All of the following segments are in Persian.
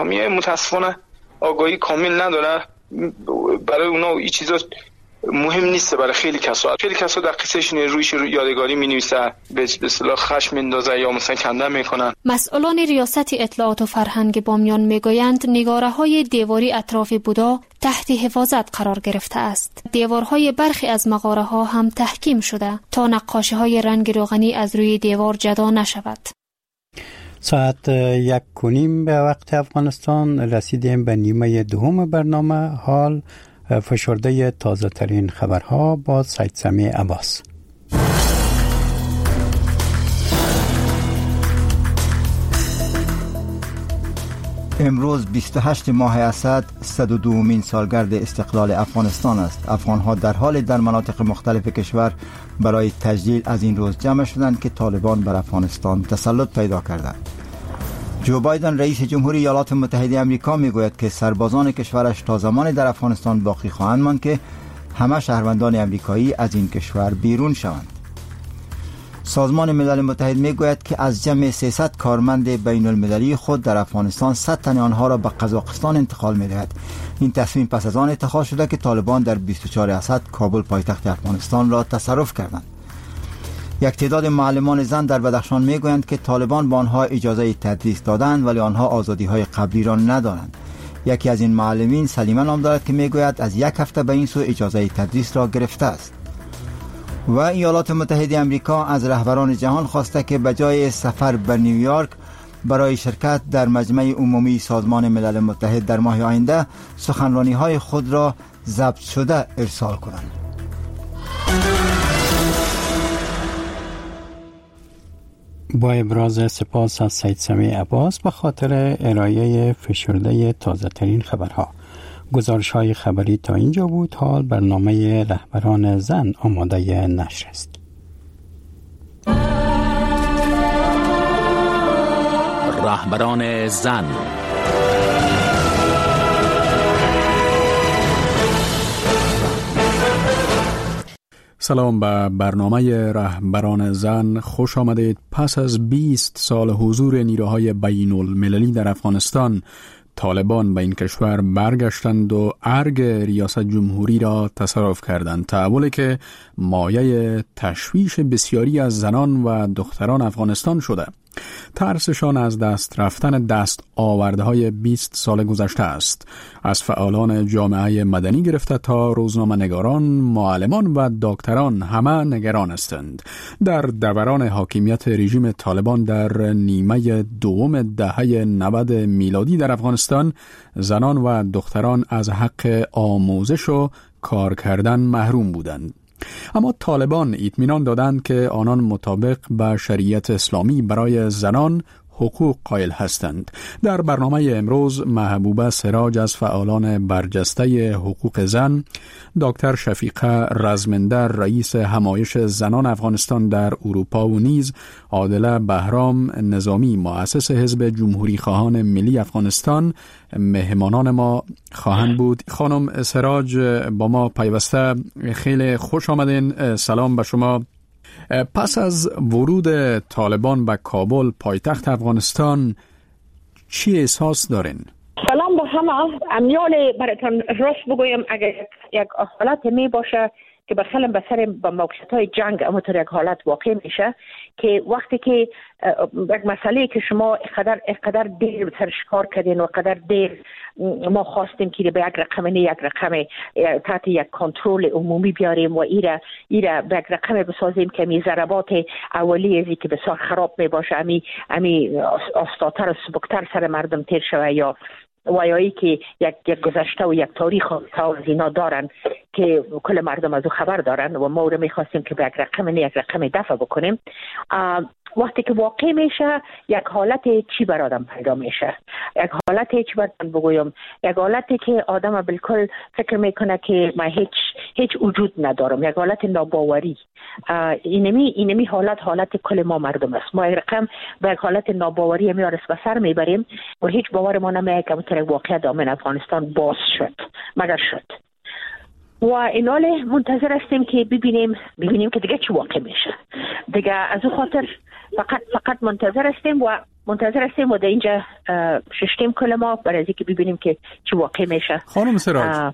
متاسفانه آگاهی کامل نداره. برای اونا این چیزا مهم نیست. برای خیلی کسا در قصهشون رویش یادگاری می‌نویسه، به اصطلاح خشم میندازه یا مثلا کنده میکنن. مسئولان ریاست اطلاعات و فرهنگ بامیان میگویند نگاره‌های دیواری اطراف بودا تحت حفاظت قرار گرفته است. دیوارهای برخی از مغاره‌ها هم تحکیم شده تا نقاشی‌های رنگ روغنی از روی دیوار جدا نشود. ساعت 1:30 به وقت افغانستان رسیدیم به نیمه دوم برنامه. حال فشرده تازه ترین خبرها با سید سمیع عباس. امروز 28 ماه اسد 102مین سالگرد استقلال افغانستان است. افغانها در حال در مناطق مختلف کشور برای تجلیل از این روز جمع شدند که طالبان بر افغانستان تسلط پیدا کردند. جو بایدن رئیس جمهوری ایالات متحده آمریکا میگوید که سربازان کشورش تا زمانی در افغانستان باقی خواهند ماند که همه شهروندان آمریکایی از این کشور بیرون شوند. سازمان ملل متحد میگوید که از جمع 300 کارمند بین المللی خود در افغانستان 100 تن آنها را به قزاقستان انتقال می‌دهد. این تصمیم پس از آن اتخاذ شده که طالبان در 24 اسد کابل پایتخت افغانستان را تصرف کردند. یک تعداد معلمان زن در بدخشان میگویند که طالبان با آنها اجازه تدریس دادند ولی آنها آزادی‌های قبلی را ندارند. یکی از این معلمین سلیمه نام دارد که میگوید از یک هفته به این سو اجازه تدریس را گرفته است. و ایالات متحده آمریکا از رهبران جهان خواسته که به جای سفر به نیویورک برای شرکت در مجمع عمومی سازمان ملل متحد در ماه آینده سخنرانی‌های خود را ضبط شده ارسال کنند. با ابراز سپاس از سید سمیع عباس به خاطر ارائه فشرده تازه ترین خبرها. گزارش های خبری تا اینجا بود. حال برنامه رهبران زن آماده نشر است. رهبران زن. سلام به برنامه رهبران زن. خوش آمدید. پس از 20 سال حضور نیروهای بین المللی در افغانستان، طالبان به این کشور برگشتند و ارگ ریاست جمهوری را تصرف کردند. تحولی که مایه تشویش بسیاری از زنان و دختران افغانستان شده. ترسشان از دست رفتن دست آورده های 20 سال گذشته است. از فعالان جامعه مدنی گرفته تا روزنامه نگاران، معلمان و دکتران همه نگران هستند. در دوران حاکمیت رژیم طالبان در نیمه دوم دهه 90 میلادی در افغانستان، زنان و دختران از حق آموزش و کار کردن محروم بودند. اما طالبان اطمینان دادند که آنان مطابق با شریعت اسلامی برای زنان حقوق قائل هستند. در برنامه امروز محبوبه سراج از فعالان برجسته حقوق زن، دکتر شفیقه رزمندر رئیس همایش زنان افغانستان در اروپا و نیز عادله بهرام نظامی مؤسس حزب جمهوری خواهان ملی افغانستان مهمانان ما خواهند بود. خانم سراج با ما پیوسته، خیلی خوش آمدین. سلام به شما. پس از ورود طالبان به کابل پایتخت افغانستان چی احساس دارین؟ سلام به همه. امیال براتون راست بگویم، اگر یک حالت می باشه که بخلم به سر با موقعیت‌های جنگ همونطور یک حالت واقع میشه که وقتی که یک مسئله که شما اقدر دیر سرش کار کردین و اقدر دیر ما خواستیم که به یک رقم تحت یک کنترل عمومی بیاریم و ایره به یک رقم بسازیم که می ضربات اولیه ازی که بسیار خراب می باشه امی آستاتر و سبکتر سر مردم تیر شوه یا وایایی که یک گذشته و یک تاریخ از اینا دارن که کل مردم از او خبر دارن و ما رو میخواستیم که به یک رقم دفع بکنیم. وقتی که واقع میشه یک حالت چی بر آدم پیدا میشه، یک حالت چی براتون بگویم، یک حالتی که آدم بالکل فکر میکنه که من هیچ وجود ندارم، یک حالت ناباوری. اینمی حالت کل ما مردم است. ما یک رقم به یک حالت ناباوری میارس به سر میبریم و هیچ باور ما نمیه که واقعا دامن افغانستان باز شد مگر شد. و اینال منتظر هستیم که ببینیم که دیگه چی واقع میشه. دیگه از اون خاطر فقط منتظر هستیم و در اینجا ششتیم کلمه برای از اینکه ببینیم که چی واقع میشه. خانم سراج،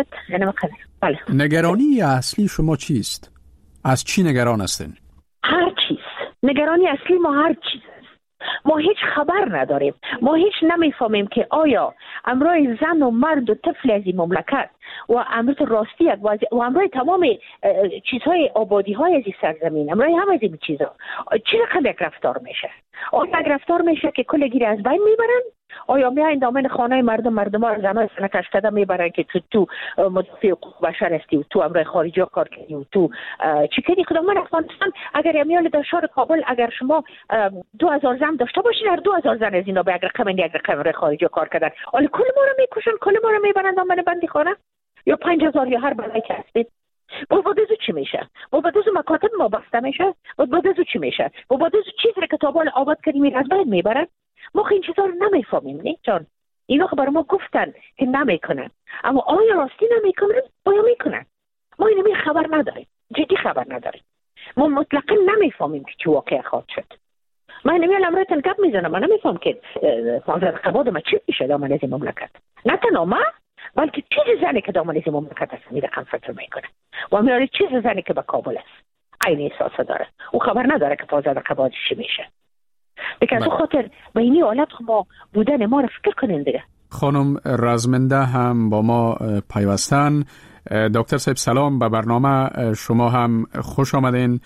بله. نگرانی اصلی شما چیست؟ از چی نگران هستین؟ هر چیز. نگرانی اصلی ما هر چیز. ما هیچ خبر نداریم. ما هیچ نمیفهمیم که آیا امروی زن و مرد و طفل از این مملکت و امروی راستی و امروی تمام چیزهای آبادی های از این سرزمین، امروی هم از این چیزها چی رقم یک رفتار میشه؟ آیا یک رفتار میشه که کل گیر از بین میبرن؟ آیا میاین دامن خانه مردم ها زنای سنکش کده میبرن که تو مدافع حقوق بشر هستی و تو امروی خارجی ها کار کردی و تو چی کردی؟ خدا من افغانستان اگر امیال در شهر کابل اگر شما 2000 زن داشته باشین، هر 2000 زن از اینا به یک رقم خارجی ها کار کردن، آلی کل ما رو میکشن، کل ما رو میبرن دامن بندی خانه یا 5000 یا هر بلایی که هستید. و بعد ازو چی میشه؟ و بعد ازو مکاتب ما بسته میشه؟ و بعد ازو چی میشه؟ و بعد ازو چیزی که تابال آباد کردیم از بین میبرن؟ ما این چیزا رو نمیفهمیم. نه جان، اینا که برای ما گفتن که نمیکنن، اما آیا راستی نمیکنن؟ آیا میکنن؟ ما اینو خبر نداریم، جدی خبر نداریم. ما مطلقا نمیفهمیم که چه واقعی خواهد شد. من نمیال امرایتن گپ میزنم، من نمیفهم که فاضل قباد ما چی میشه دامن از این مملکت. نه تنها ما، بلکه چیز زنی که دامن از این مملکت است میره کم فکر میکنه و امیال چیز زنی که به کابل است عین احساس داره او خبر نداره که فاضل قباد چی میشه. دیگه از خاطر به اینی حالت ما بودن ما رو فکر کنین دیگه. خانم رزمنده هم با ما پیوستن. دکتر صاحب سلام به برنامه شما هم خوش آمدین.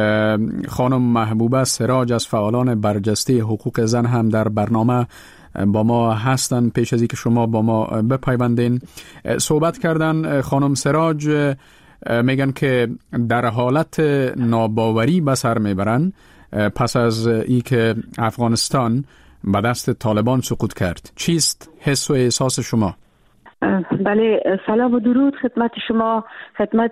خانم محبوبه سراج از فعالان برجسته حقوق زن هم در برنامه با ما هستن. پیش از اینکه شما با ما بپیوندین صحبت کردن. خانم سراج میگن که در حالت ناباوری به سر میبرن پس از ای که افغانستان به دست طالبان سقوط کرد. چیست حس و احساس شما؟ بله، سلام و درود خدمت شما، خدمت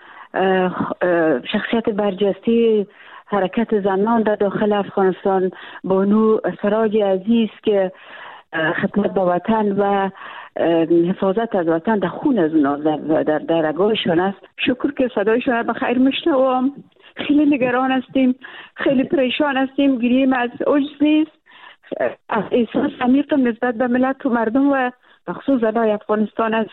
شخصیت برجسته حرکت زنان در داخل افغانستان، بانو سراج عزیز که خدمت با وطن و حفاظت از وطن در خون از اونا در رگایشان است. شکر که صدایشان به خیر میشنوم. خیلی نگران هستیم، خیلی پریشان هستیم، گریه از عجز نیست، از احساس عمیق نسبت به ملت و مردم و بخصوص زنای افغانستان است.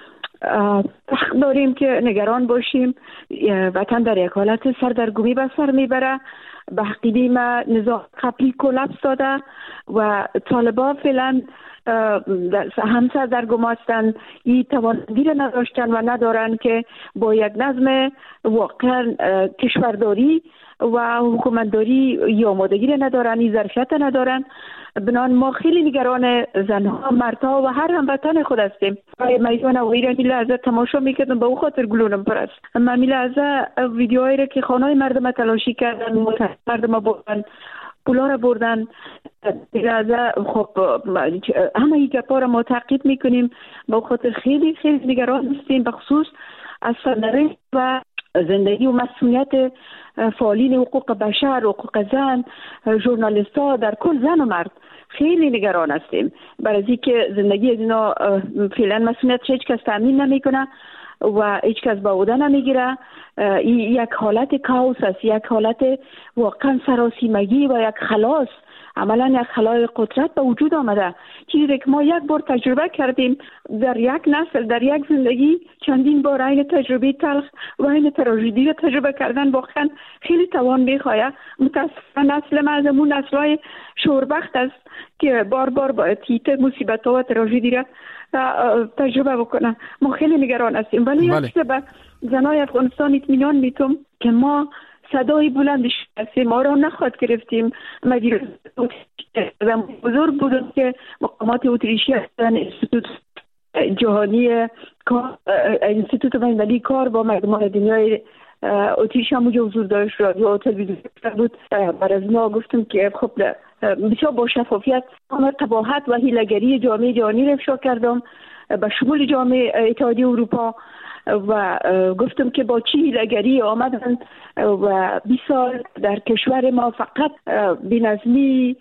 حق داریم که نگران باشیم. وطن در یک حالت سردرگمی به سر میبره. به عقیده ما نظام قبلی کلاپس داده و طالبان فعلا هم سردرگم هستند، این توانایی را نداشتن و ندارن که با یک نظم واقعا کشورداری و حکومتداری یا آمادگی را ندارن، این ظرفیت ندارن. بنان ما خیلی نگران زنها، مردها و هر هموطن خود هستیم. میدان اویران این لحظه تماشا میکردم به او خاطر گلونم پر است. من این لحظه ویدیوهایی را که خانه‌های مردم تلاشی کردن، مردم بردن، پولا را بردن، لحظه خب همه این گپا را ما تعقیب میکنیم. به خاطر خیلی خیلی نگران هستیم، بخصوص از سرنوشت و زندگی و مسئولیت فعالین حقوق بشر، حقوق زن، ژورنالیست ها، در کل زن و مرد خیلی نگران هستیم. برای اینکه زندگی از اینا فعلا مسئولیت هیچ کس تامین نمیکنه و هیچ کس به عهده نمیگیره. یک حالت کائوس است، یک حالت واقعا سراسیمگی و یک خلاص، عملا یک خلای قدرت به وجود آمده. چیزی که ما یک بار تجربه کردیم در یک نسل، در یک زندگی چندین بار این تجربه تلخ و این تراژدی را تجربه کردن واقعا خیلی توان میخواهد. متاسفانه نسل ما از امون نسل‌های شوربخت است که بار بار با تیت مصیبت ها و تراژدی را تجربه بکنن. ما خیلی نگران هستیم، ولی یک به زنای افغانستان اطمینان میتونم که ما صدای بلندش هستیم، ما را نخواهد گرفتیم. مدیر بزرگ بودم که مقامات اتریشی هستن، انستیتوت جهانی کار، انستیتوت بین‌المللی کار با مردمان دنیای اتریش هم حضور داشت، رادیو تلویزیون بود. برای از ما گفتم که خب بسیار با شفافیت قباحت و حیله‌گری جامعه جهانی را افشا کردم به شمول جامعه اتحادیه اروپا و گفتم که با چی هیله‌گری آمدن و 20 سال در کشور ما فقط بی‌نظمی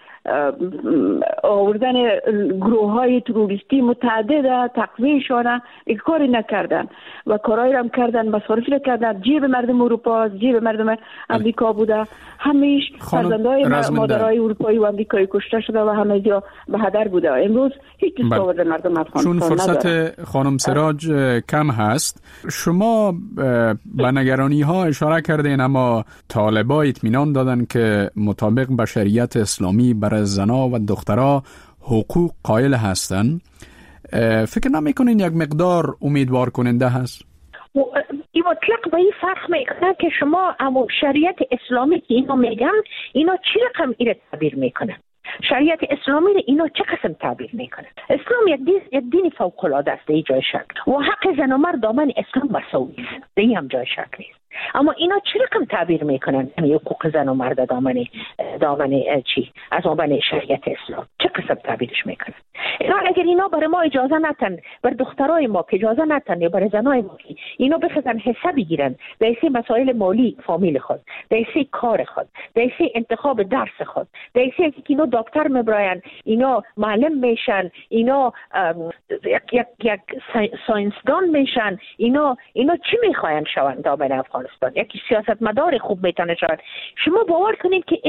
آوردن گروه های تروریستی متعدد تقویه‌شان کاری نکردن و کارایی هم کردن، مصارف کردن، جیب مردم اروپا، جیب مردم امریکا بوده. همیش فرزندای مادرای اروپایی و امریکایی کشته شده و همه جا به هدر بوده. امروز هیچ دستاورد مردم افغانستان چون فرصت خانم سراج کم هست، شما به نگرانی ها اشاره کردین، اما طالبان اطمینان دادن که مطابق به شریعت اسلامی برای زنا و دخترها حقوق قائل هستند. فکر نمیکنین یک مقدار امیدوار کننده هست؟ این مطلق به این فرق میکنه که شما اما شریعت اسلامی که اینا میگن اینا چی رقم ایره تعبیر میکنن؟ شریعت اسلامی رو اینا چه قسم تعبیر میکنن؟ اسلام یک دین فوق العاده است، در جای شک و حق زن و مرد دامن اسلام مساوی است، در هم جای شک نیست. اما اینا چه رقم تعبیر میکنن؟ یعنی حقوق زن و مرد دامن چی؟ از دامن شریعت اسلام چه قسم تعبیرش میکنن؟ اگر اینا برای ما اجازه نتن، بر دخترای ما که اجازه نتن یا برای زنای ما که اینا بخوادن حساب بگیرن در این مسائل مالی فامیل خود، در این کار خود، در این انتخاب درس خود، در این که اینا دکتر میبراین، اینا معلم میشن، اینا یک ساینسدان میشن، اینا چی میخواین شون دامن افغانستان؟ یکی سیاستمدار خوب میتونه شود. شما باور کنید که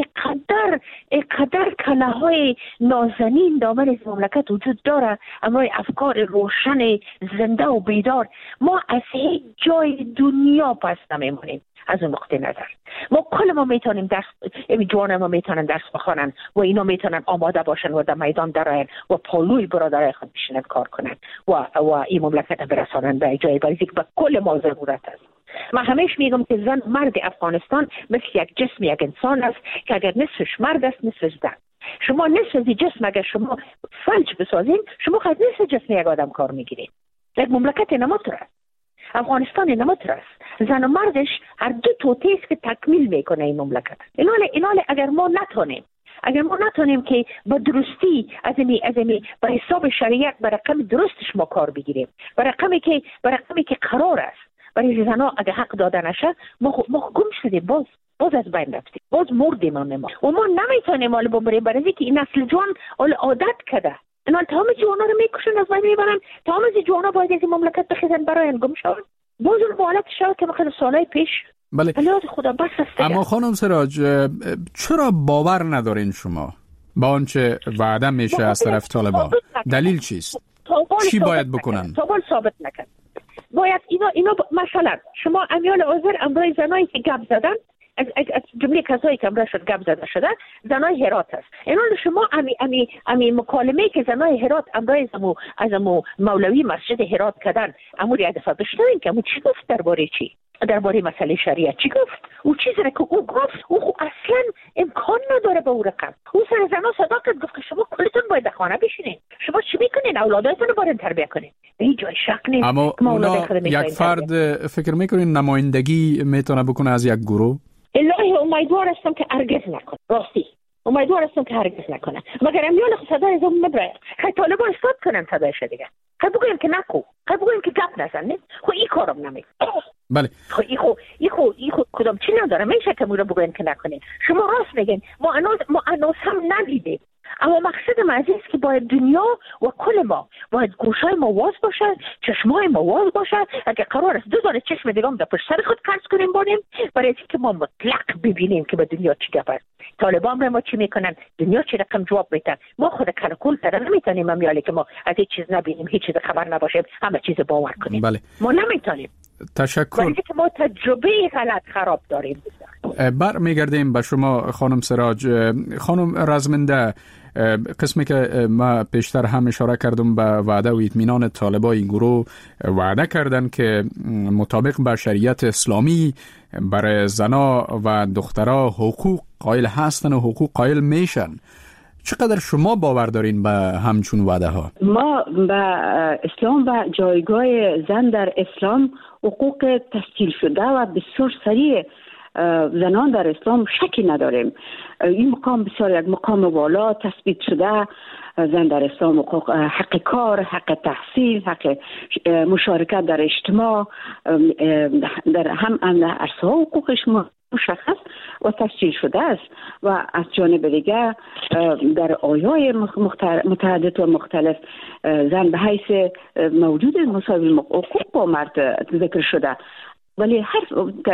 اقدر کلاهای نازنین دامن مملکت وجود داره، اما افکار روشن زنده و بیدار. ما از هیچ جای دنیا پس نمیمونیم. از اون نقطه نظر ما کل ما میتونیم جوان ما میتونن درس بخونن و اینا میتونن آماده باشن و در میدان درآین و پالوی برادرای خود بشینن کار کنن و این مملکت برسانن به جای بریزی که به کل ما ضرورت است. من همیشه میگم که زن مرد افغانستان مثل یک جسم، یک انسان است که اگر نصفش مرد است نصفش زن. شما نصف از جسم اگر شما فلج بسازین، شما خود نصف جسم یک آدم کار میگیرین. یک مملکت نموتر است، افغانستان نموتر است، زن و مردش هر دو توته است که تکمیل میکنه این مملکت. ایناله اگر ما نتونیم که با درستی از به حساب شریعت به رقم درستش ما کار بگیریم، به رقمی که قرار است برای زنها اگر حق داده نشه، ما گم شدیم، باز از بین رفتیم، باز مردیم و ما نمیتونیم حالا ببریم، برای که این نسل جوان حالا عادت کرده. اینا تمام جوانا رو میکشن، از بین میبرن. تمام جوانا باید از این مملکت بخیزن براین گم شون. باز اون حالت شد که بخیر سالهای پیش. بله. خدا بس است. اما خانم سراج، چرا باور ندارین شما با آنچه وعده میشه از طرف طالبان؟ دلیل چیست؟ چی باید بکنن؟ طالبان ثابت نکرد. باید اینا مثلا شما امیال آذر امروز زنایی که گپ زدن، از جمله کسایی که امروز شد گپ زده شده، زنای هرات است. اینا شما امی مکالمه که زنای هرات امروز از مولوی مسجد هرات کردن، امور یک دفعه بشنوین که چی گفت درباره مسئله شریعت چی گفت؟ او چیزی که او گفت او اصلا امکان نداره به او رقم. او سر زنا صدا کرد، گفت که شما کلتون باید در خانه بشینین، شما چی میکنین؟ اولادتون رو باید تربیت کنین. به هیچ جای شک نیست. اما یک فرد فکر میکنین نمایندگی میتونه بکنه از یک گروه؟ الهی امیدوار هستم که هرگز نکنه. راستی امیدوار هستم که هرگز نکنه. مگر امیال صدای از اون مبرای خیلی طالبان استاد کنن صدایش دیگه. خیلی بگویم که نکو، خیلی بگویم که گپ نزنید. خو این کارم نمیکنه. بله. خو کدام چی نداره، میشه که مورا بگویم که نکنین. شما راست میگین. ما انوز هم ندیدیم. اما مقصد ما از است که باید دنیا و کل ما باید گوشای ما واز باشه، چشمای ما واز باشه. اگه قرار است 2000 چشم دیگه هم در پشت سر خود قرض کنیم بانیم، برای اینکه ما مطلق ببینیم که به دنیا چی گپ است. طالبان ما چی میکنن، دنیا چی رقم جواب میدن. ما خود کلکل تر نمیتونیم امیالی که ما از هیچ چیز نبینیم، هیچ چیز خبر نباشیم، همه چیز باور کنیم. بله. ما نمیتونیم. تشکر. برای اینکه ما تجربه غلط خراب داریم. برمیگردیم به شما خانم سراج. خانم رزمنده، قسمی که ما پیشتر هم اشاره کردم به وعده و اطمینان طالبان، این گروه وعده کردن که مطابق با شریعت اسلامی برای زنا و دخترها حقوق قائل هستن و حقوق قائل میشن. چقدر شما باور دارین به همچون وعده ها؟ ما به اسلام و جایگاه زن در اسلام، حقوق تسجیل شده و بسیار سریع زنان در اسلام شکی نداریم. این مقام بسیار یک مقام والا تثبیت شده زن در اسلام حقوق حق کار، حق تحصیل، حق مشارکت در اجتماع در هم عرصه ها حقوقش مشخص و تسجیل شده است و از جانب دیگر در آیات متعدد و مختلف زن به حیث موجود مساوی حقوق با مرد ذکر شده. ولی هر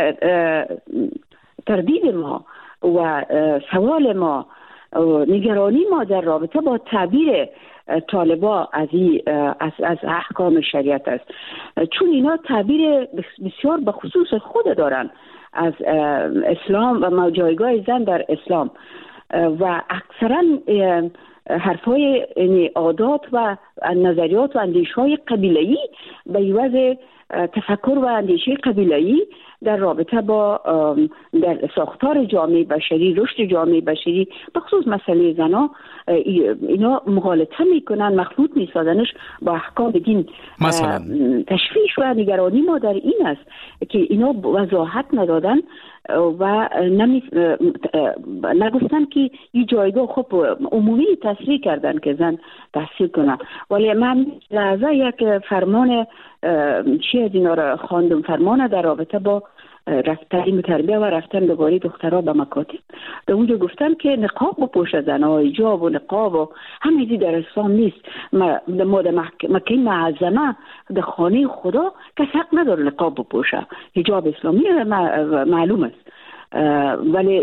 تردید ما و سوال ما و نگرانی ما در رابطه با تعبیر طالبا از احکام شریعت است، چون اینا تعبیر بسیار به خصوص خود دارن از اسلام و جایگاه زن در اسلام و اکثرا حرفای عادات و نظریات و اندیشهای قبیله‌ای به عوض تفکر و اندیشه قبیله‌ای در رابطه با در ساختار جامعه بشری، رشد جامعه بشری، بخصوص مسئله زنا، اینا مغالطه میکنن، مخلوط میسازنش با احکام دین. مثلا تشویش و نگرانی ما در این است که اینا وضاحت ندادن و نگفتن که این جایگاه خب عمومی تصریح کردن که زن تحصیل کنن. ولی من لحظه یک فرمان چی از اینا را خواندم، فرمان در رابطه با تعلیم تربیه و رفتن دوباره دخترها به مکاتب. در اونجا گفتن که نقاب بپوشه زنها، حجاب و نقاب و همه در اسلام نیست. ما در مکه معظمه در خانه خدا کس حق نداره نقاب بپوشه. حجاب اسلامی معلوم است، ولی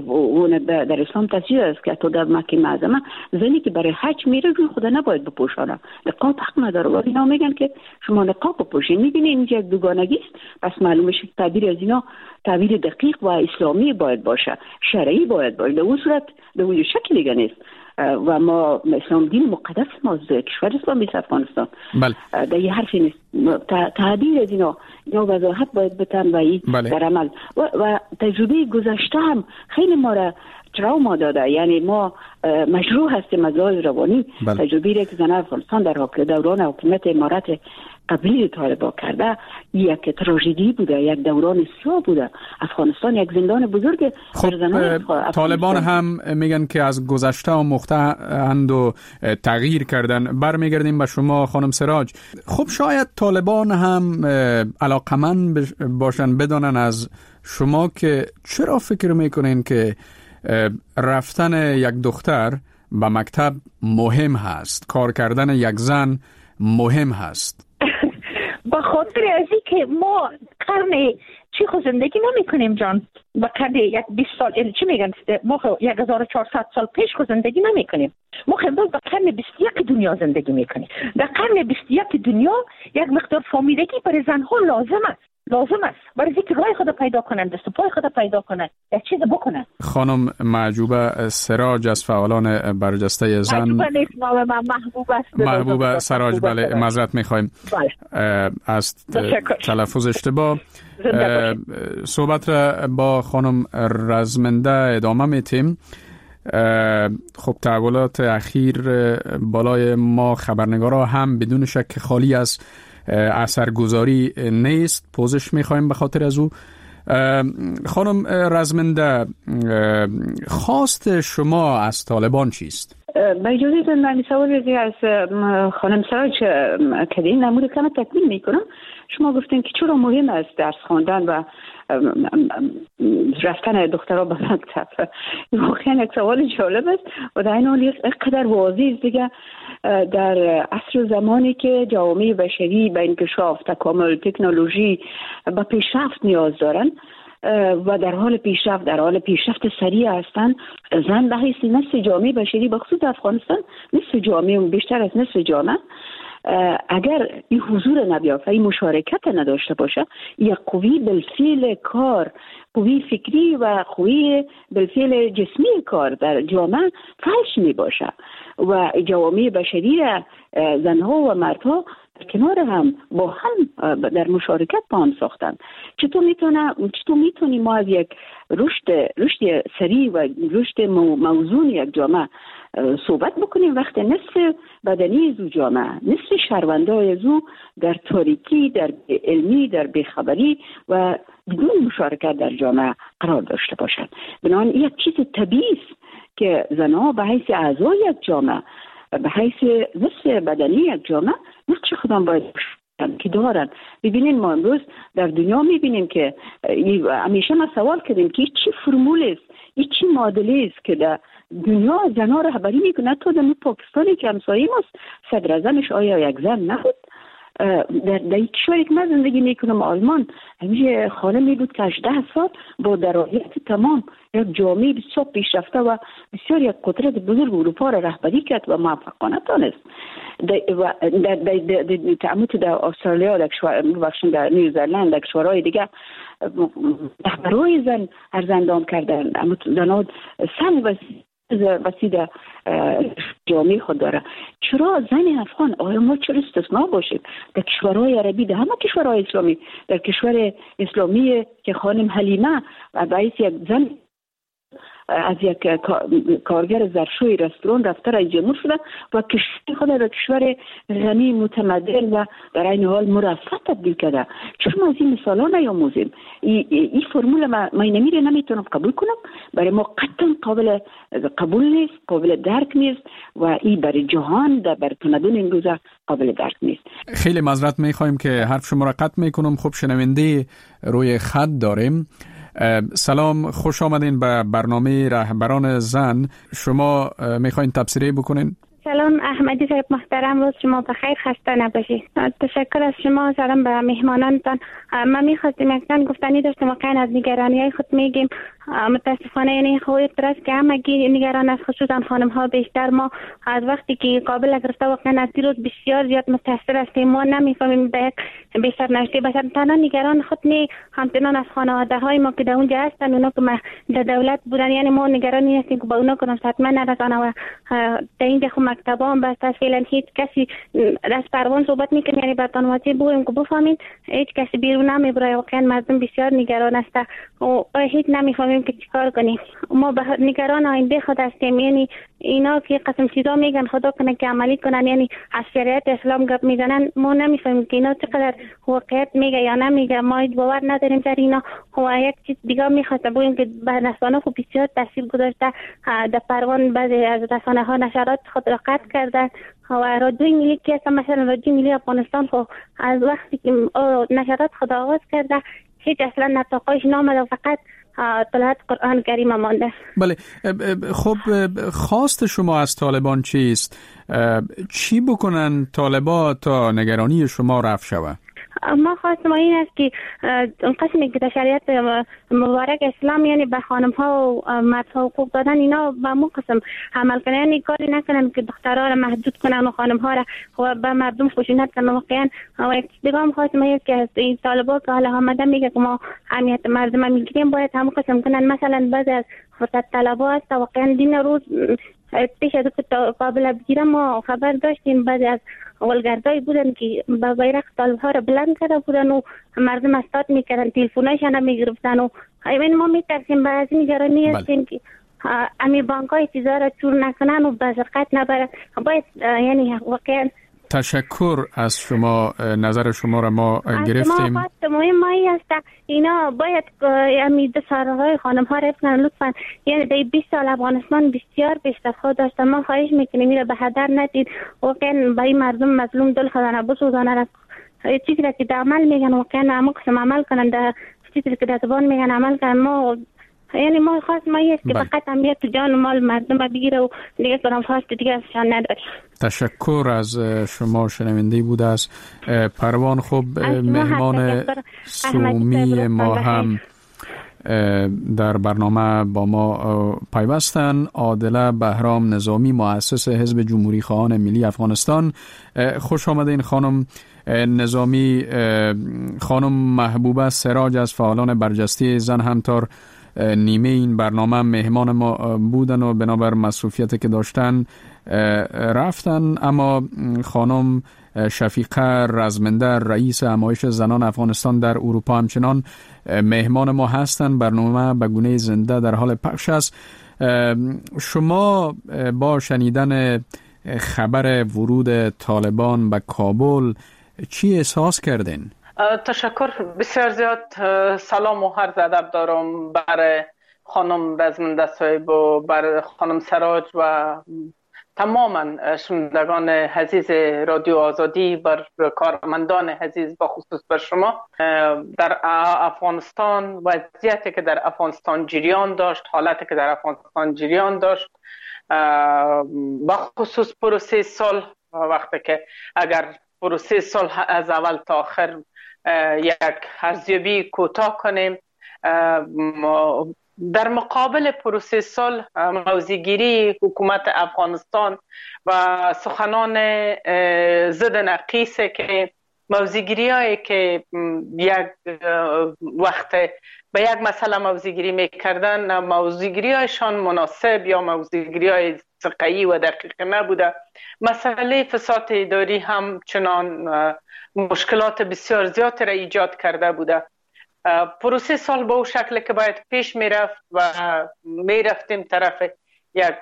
در اسلام تصریح است که تو در مکه معظمه زنی که برای حج میره روی خدا نباید بپوشانه، نقاب حق نداره. و اینا میگن که شما نقاب بپوشین. میبینین اینجا یک دوگانگی است. پس معلومه که تعبیر از اینا تعبیر دقیق و اسلامی باید باشه، شرعی باید باشه. در اون صورت در اون شکل دیگه نیست. و ما اسلام دین مقدس ماست، کشور اسلامی است افغانستان. بله. در یه حرفی نیست. تعبیر از اینا وضاحت باید بتن و در عمل و تجربه گذشته هم خیلی ما را تراوما داده. یعنی ما مشروع هستیم از لحاظ روانی. تجربه که زن افغانستان در دوران حکومت امارت قبلی طالبان کرده یک تراژدی بوده، یک دوران سیاه بوده. افغانستان یک زندان بزرگ. خب طالبان هم میگن که از گذشته و مختند و تغییر کردن. برمیگردیم به شما خانم سراج. خب شاید طالبان هم علاقمند باشن بدانن از شما که چرا فکر میکنین که رفتن یک دختر به مکتب مهم هست، کار کردن یک زن مهم هست؟ به خاطر ازی که ما قرن چی خود زندگی نمی کنیم جان. با قرن یک 20 سال چی میگن، ما 1400 سال پیش خود زندگی نمی کنیم. ما امروز به قرن 21 دنیا زندگی میکنیم. در قرن 21 دنیا یک مقدار فامیلگی برای زنها لازم است برای اینکه راه خود پیدا کنن، دست پای خود پیدا کنن، یک چیز بکنن. خانم معجوبه سراج از فعالان برجسته زن. معجوبه نیست، نام من محبوب است. محبوبه سراج. بله معذرت میخوایم از تلفظ اشتباه. صحبت را با خانم رزمنده ادامه میتیم. خب تحولات اخیر بالای ما خبرنگارا هم بدون شک خالی از اثرگذاری نیست. پوزش میخوایم به خاطر از او. خانم رزمنده، خواست شما از طالبان چیست؟ با اجازه من سوال از خانم سراج که این نمود کم تکمیل میکنم. شما گفتین که چرا مهم است درس خواندن و رفتن دخترها به مکتب. واقعا یک سوال جالب است و در این حال اینقدر واضح است دیگه. در عصر و زمانی که جوامع بشری به انکشاف، تکامل، تکنولوژی و پیشرفت نیاز دارن و در حال پیشرفت سریع هستند، زن به حیث نصف جامعه بشری بخصوص افغانستان، نصف جامعه و بیشتر از نصف جامعه، اگر این حضور نبیافته، این مشارکت نداشته باشه، یک قوی بالفعل کار، قوی فکری و قوی بالفعل جسمی کار در جامعه فلج می باشه و جوامع بشری زنها و مردها کنار هم با هم در مشارکت با هم ساختن. چطور میتونیم ما از یک رشد سریع و رشد موزون یک جامعه صحبت بکنیم وقتی نصف بدنی زو جامعه، نصف شهروندای زو در تاریکی، در علمی، در بیخبری و بدون مشارکت در جامعه قرار داشته باشند. بنابراین یک چیز طبیعی است که زنها به حیث اعضای یک جامعه به حیث نصف بدنی یک جامعه نقش خودم باید که دارن. ببینین ما امروز در دنیا میبینیم که همیشه ما سوال کردیم که چی فرمول است، این چی معادله است که در دنیا زنها رهبری میکنه. تو در پاکستانی که همسایه ماست صدر اعظمش آیا یک زن نبود؟ در یک کشوری که من زندگی میکنم آلمان، همیشه خانمی بود که 18 سال با درایت تمام یک جامعه بسیار پیشرفته و بسیار یک قدرت بزرگ اروپا را رهبری کرد و موفقانه تانست. در استرالیا، در نیوزلند، در کشورهای دیگه رهبرای زن ارزندام کردن، اما زنان سن وسیع جامعه خود داره. چرا زن افغان آیا ما چرا استثناء باشیم؟ در کشورهای عربی، در همه کشورهای اسلامی، در کشور اسلامی که خانم حلیمه باعث یک زن از یک کارگر ظرفشوی رستوران رفته رئیس جمهور شده و کشور خود را کشور غنی متمدن و در این حال مرفه تبدیل کرده. چون ما از این مثالا نیاموزیم؟ این فرمول ما نمیتونم قبول کنم، برای ما قطعا قابل قبول نیست، قابل درک نیست و این برای جهان در تمدن امروزه قابل درک نیست. خیلی معذرت میخوایم که حرف شما را قطع میکنم. خب شنونده روی خط داریم. سلام، خوش آمدین به برنامه رهبران زن. شما میخواین تبصره بکنین؟ سلام احمدی صاحب محترم، روز شما بخیر، خسته نباشید. تشکر از شما. سلام به مهمانانتان. من میخواستم یکتان گفتنی داشتم. واقعا از نگرانی های خود میگیم. متاسفانه یعنی خود درست که همگی نگران است، خصوصا خانم ها بیشتر. ما از وقتی که قابل گرفته واقعا از روز بسیار زیاد متاثر هستیم. ما نمیفهمیم به یک بیشتر نشته باشد. تنها نگران خود نی، همچنان از خانواده های ما که در اونجا هستن، اونا که در دولت بودن، یعنی ما نگرانی هستیم که با اونا کنم حتما نرسانه و در اینجا خود مکتبان بس است. فعلا هیچ کسی از پروان صحبت میکنه، یعنی برتان واجب بگویم که بفهمید هیچ کسی بیرون نمیبره. واقعا مردم بسیار نگران است و هیچ نمیفهمیم که چیکار کنیم. ما به نگران آینده خود هستیم. یعنی اینا که قسم چیزا میگن خدا کنه که عملی کنن، یعنی از شریعت اسلام گپ میزنن، ما نمیفهمیم که اینا چقدر واقعیت میگه یا نمیگه. ما باور نداریم در اینا. و یک چیز دیگه میخواستم بگم که به رسانه خب بسیار تاثیر گذاشته. در پروان بعضی از رسانه ها نشرات خود را قطع کردن و رادیوی ملی که هست، مثلا رادیوی ملی افغانستان خب از وقتی که نشرات خود آغاز کرده هیچ اصلا نطاقایش نامده و فقط طلعت قرآن کریم مانده. بله، خب خواست شما از طالبان چیست؟ چی بکنن طالبان تا نگرانی شما رفع شود؟ ما خواست ما این است که اون قسمی که در شریعت مبارک اسلام یعنی به خانم ها و مرد ها حقوق دادن، اینا به مو قسم عمل کنن، یعنی کاری نکنن که دخترها را محدود کنن و خانم ها را و به مردم خشونت کنن. واقعا و یک دیگه هم خواست ما است که این طالبا که حالا آمده میگه که ما اهمیت مردم میگیریم، باید هم قسم کنن. مثلا بعضی از فرصت طلبا هست واقعا دین روز پیش از که قابل بگیرم ما خبر داشتیم بعضی از ولگردایی بودن که با بیرق طالب‌ها را بلند کرده بودن و مردم استاد میکردن، تلفن‌هایشان را میگرفتن و همین ما میترسیم. بعض نگرانی هستیم که امی بانک‌های چیزا را چور نکنن و به سرقت نبرن. باید یعنی واقعا تشکر از شما. نظر شما را ما گرفتیم. ما مهم است اینا باید امی سارهای خانم ها رفت کنن لطفا. یعنی در 20 سال افغانستان بسیار پیشرفت داشته. ما خواهش میکنیم میره به هدر ندید. واقعا برای مردم مظلوم دل خدانه بسوزانه. چیزی که در عمل میگن واقعا اما قسم عمل کنن، در چیزی که در زبان میگن عمل کنن. ما یعنی ما خواست ما است که فقط امیت تو جان و مال مردم بگیره و دیگه کنم خواست دیگه ازشان نداریم. تشکر از شما. شنونده بود از پروان. خب مهمان سومی ما هم در برنامه با ما پیوستن. عادله بهرام نظامی، مؤسس حزب جمهوری خواهان ملی افغانستان. خوش آمدین خانم نظامی. خانم محبوبه سراج از فعالان برجسته زن همتار نیمه این برنامه مهمان ما بودن و بنابر مصروفیتی که داشتن رفتن، اما خانم شفیقه رزمنده رئیس همایش زنان افغانستان در اروپا همچنان مهمان ما هستند. برنامه به گونه زنده در حال پخش است. شما با شنیدن خبر ورود طالبان به کابل چی احساس کردین؟ تشکر بسیار زیاد. سلام و عرض ادب دارم برای خانم رزمنده صاحب و برای خانم سراج و تماما شنوندگان عزیز رادیو آزادی، بر کارمندان عزیز با خصوص بر شما، در افغانستان وضعیتی که در افغانستان جریان داشت، حالتی که در افغانستان جریان داشت، با خصوص پروسه صلح، وقتی که اگر پروسه صلح از اول تا آخر یک ارزیابی کوتاه کنیم، در مقابل پروسه صلح موضع‌گیری حکومت افغانستان و سخنان ضد نقیصه که موضع‌گیری‌هایی که یک وقت به یک مسئله موضع‌گیری می‌کردن، موضع‌گیری‌هایشان مناسب یا موضع‌گیری‌های ثقه‌ای و دقیق نبوده. مسئله فساد اداری هم چنان مشکلات بسیار زیادی را ایجاد کرده بوده. پروسه صلح به اون شکل که باید پیش میرفت و میرفتیم طرف یک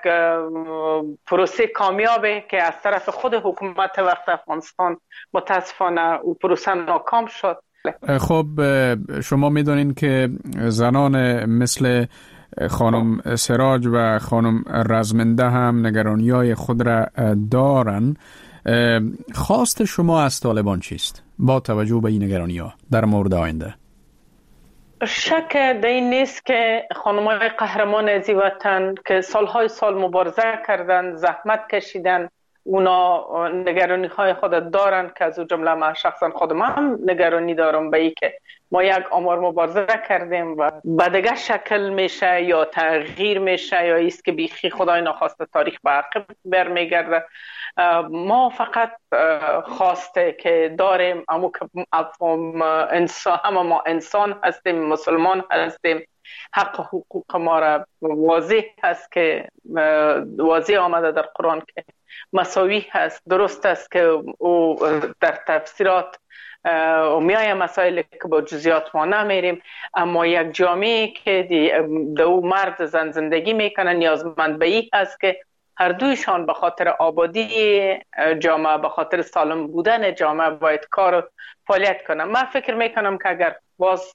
پروسه کامیابه که از طرف خود حکومت وقت افغانستان متاسفانه او پروسه ناکام شد. خب شما میدونین که زنان مثل خانم سراج و خانم رزمنده هم نگرانی‌های خود را دارن. خواست شما از طالبان چیست با توجه به این نگرانی‌ها در مورد آینده؟ شک در این نیست که خانم‌های قهرمان از وطن که سالهای سال مبارزه کردن، زحمت کشیدن، اونا نگرانی‌های خود دارن که از او جمله من شخصا خودم هم نگرانی دارم به این که ما یک عمر مبارزه کردیم و به دیگه شکل میشه یا تغییر میشه یا ایست که بیخی خدای نخواسته تاریخ به عقب برمیگرده. ما فقط خواسته که داریم همون که همه ما انسان هستیم، مسلمان هستیم، حق حقوق ما را واضح هست که واضح آمده در قرآن که مساوی هست. درست است که او در تفسیرات میای مسائل که با جزئیات ما نمیریم، اما یک جامعه که دو مرد زن زندگی میکنن نیازمند به این هست که هر دویشان به خاطر آبادی جامعه، به خاطر سالم بودن جامعه باید کار و فعالیت کنن. من فکر میکنم که اگر باز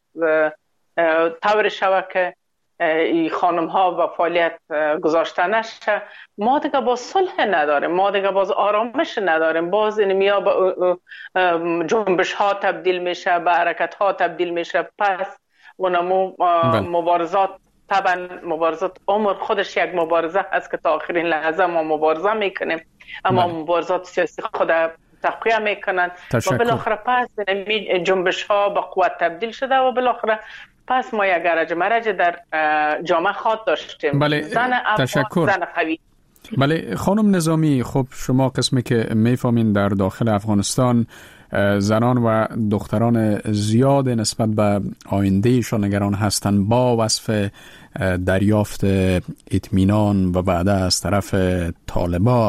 طور شوه که خانم ها و فعالیت گذاشته نشه، ما دیگه باز صلح نداریم، ما دیگه باز آرامش نداریم، باز اینمیا به جنبش ها تبدیل میشه، به حرکت ها تبدیل میشه. پس اونمو مبارزات، طبعا مبارزات عمر خودش یک مبارزه هست که تا آخرین لحظه ما مبارزه میکنیم، اما مبارزات سیاسی خود تقویه میکنن و بالاخره پس جنبش ها به قوت تبدیل شده و بالاخره پس ما یک مرج در جامعه خواهد داشتیم. بله، تشکر. زن قوی. بله خانم نظامی، خب شما قسمی که میفهمین در داخل افغانستان زنان و دختران زیاد نسبت به آیندهشان نگران هستند با وصف دریافت اطمینان و وعده از طرف طالبان.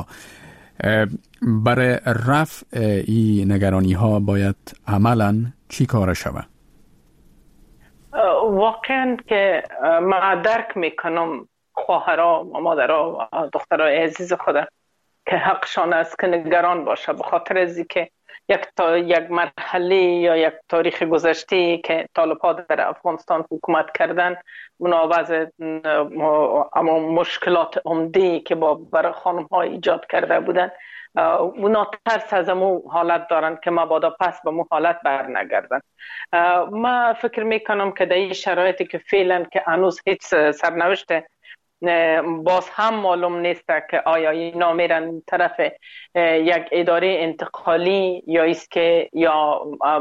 برای رفع این نگرانی ها باید عملا چی کار شود؟ واقعا که من درک میکنم خواهرها و مادرها و دخترای عزیز خودم که حقشان است که نگران باشه، به خاطر از اینکه یک مرحله یا یک تاریخ گذشته که طالب‌ها در افغانستان حکومت کردن، اونا وضع اما مشکلات عمده‌ای که برای خانم‌ها ایجاد کرده بودن، اونا ترس از امو حالت دارن که مبادا پس به مو حالت بر نگردن. من فکر میکنم که در این شرایطی که فعلا که هنوز هیچ سرنوشت باز هم معلوم نیست که آیا اینا میرن طرف یک اداره انتقالی یا ایست که یا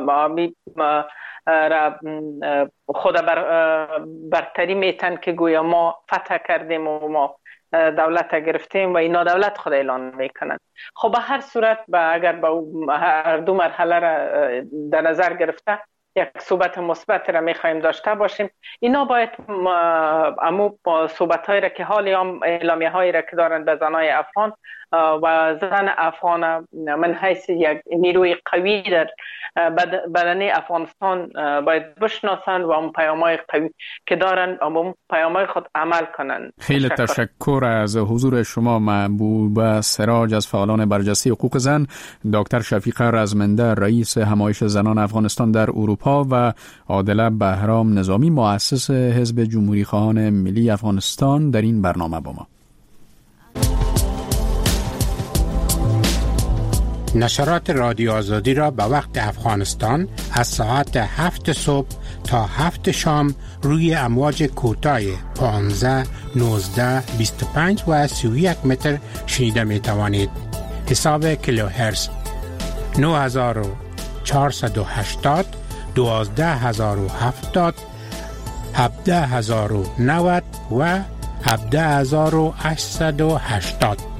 خود برتری میتن که گویا ما فتح کردیم و ما دولت گرفتیم و اینا دولت خود اعلان میکنن. خب به هر صورت اگر با هر دو مرحله را در نظر گرفته یک صحبت مثبت را میخوایم داشته باشیم. اینا باید امو صحبت هایی را که حالی هم اعلامیه هایی را که دارند به زنای افغان و زن افغان من حیث یک نیروی قوی در بدن افغانستان باید بشناسند و اون پیام‌های قوی که دارن اون پیام‌های خود عمل کنند. خیلی تشکر از حضور شما محبوبه سراج از فعالان برجسته حقوق زن، دکتر شفیقه رزمنده رئیس همایش زنان افغانستان در اروپا و عادله بهرام نظامی مؤسس حزب جمهوری خواهان ملی افغانستان در این برنامه با ما. نشرات رادیو آزادی را به وقت افغانستان از ساعت 7 صبح تا 7 شام روی امواج کوتاه 15، 19، 25 و 31 متر شنیده می توانید. حساب کیلوهرتز 9480، 12070، 17090 و 17880.